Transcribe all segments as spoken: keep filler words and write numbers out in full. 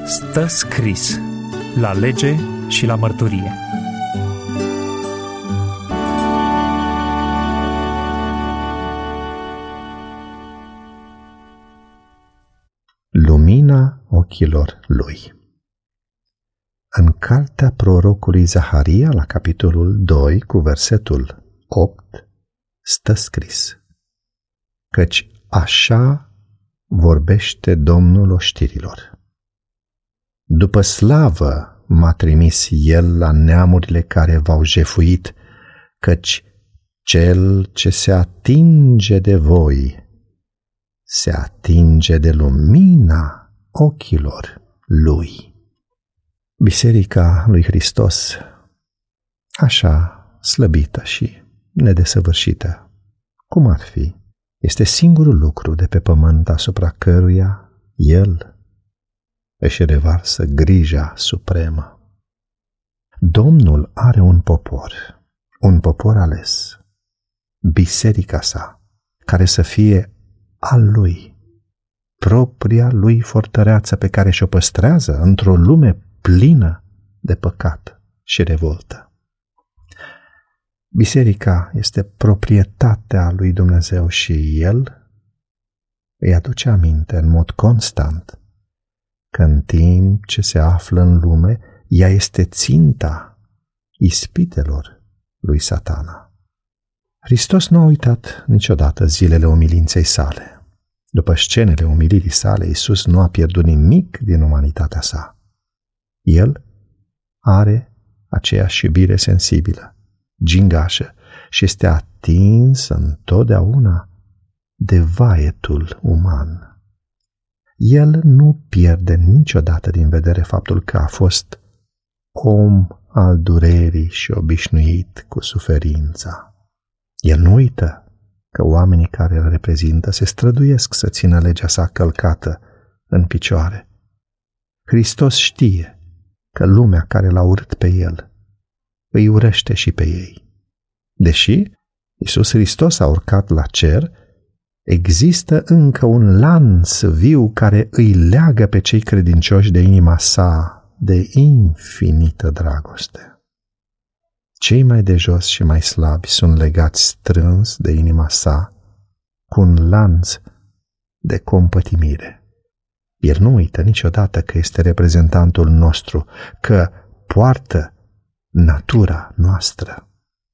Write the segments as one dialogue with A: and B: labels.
A: Stă scris la lege și la mărturie.
B: Lumina ochilor lui. În cartea prorocului Zaharia, la capitolul doi, cu versetul opt, stă scris: Căci așa vorbește Domnul oștirilor. După slavă m-a trimis El la neamurile care v-au jefuit, căci cel ce se atinge de voi se atinge de lumina ochilor lui. Biserica lui Hristos, așa slăbită și nedesăvârșită, cum ar fi, este singurul lucru de pe pământ asupra căruia El își revarsă grija supremă. Domnul are un popor, un popor ales, biserica sa, care să fie al lui, propria lui fortăreață pe care și-o păstrează într-o lume plină de păcat și revoltă. Biserica este proprietatea lui Dumnezeu și El îi aduce aminte în mod constant că în timp ce se află în lume, ea este ținta ispitelor lui Satana. Hristos nu a uitat niciodată zilele umilinței sale. După scenele umilirii sale, Iisus nu a pierdut nimic din umanitatea sa. El are aceeași iubire sensibilă, gingașă, și este atins întotdeauna de vaietul uman. El nu pierde niciodată din vedere faptul că a fost om al durerii și obișnuit cu suferința. El nu uită că oamenii care îl reprezintă se străduiesc să țină legea sa călcată în picioare. Hristos știe că lumea care l-a urât pe El îi urăște și pe ei. Deși Iisus Hristos a urcat la cer, există încă un lanț viu care îi leagă pe cei credincioși de inima sa de infinită dragoste. Cei mai de jos și mai slabi sunt legați strâns de inima sa cu un lanț de compătimire. El nu uită niciodată că este reprezentantul nostru, că poartă natura noastră.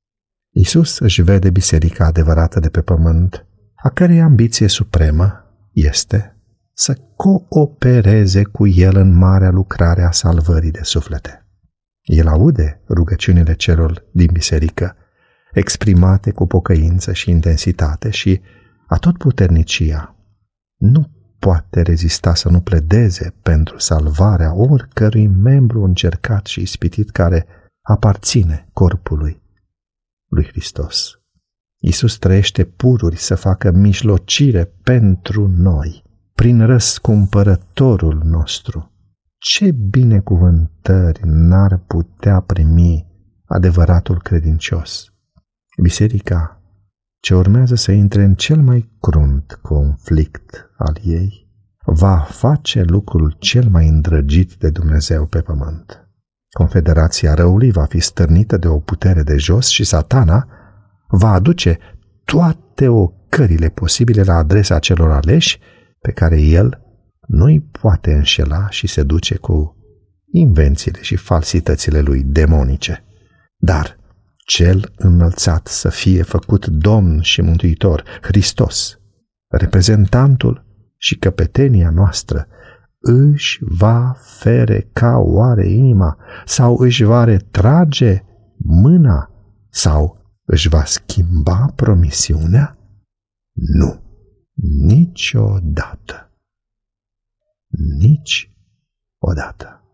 B: Iisus își vede biserica adevărată de pe pământ, a cărei ambiție supremă este să coopereze cu El în marea lucrare a salvării de suflete. El aude rugăciunile celor din biserică, exprimate cu pocăință și intensitate, și atotputernicia nu poate rezista să nu pledeze pentru salvarea oricărui membru încercat și ispitit care aparține corpului lui Hristos. Iisus trăiește pururi să facă mijlocire pentru noi, prin răscumpărătorul nostru. Ce binecuvântări n-ar putea primi adevăratul credincios? Biserica, ce urmează să intre în cel mai crunt conflict al ei, va face lucrul cel mai îndrăgit de Dumnezeu pe pământ. Confederația răului va fi stârnită de o putere de jos și Satana va aduce toate ocările posibile la adresa celor aleși pe care el nu-i poate înșela și se duce cu invențiile și falsitățile lui demonice. Dar cel înălțat să fie făcut Domn și Mântuitor, Hristos, reprezentantul și căpetenia noastră, își va fereca oare inima sau își va retrage mâna sau își va schimba promisiunea? Nu, niciodată. Nici odată.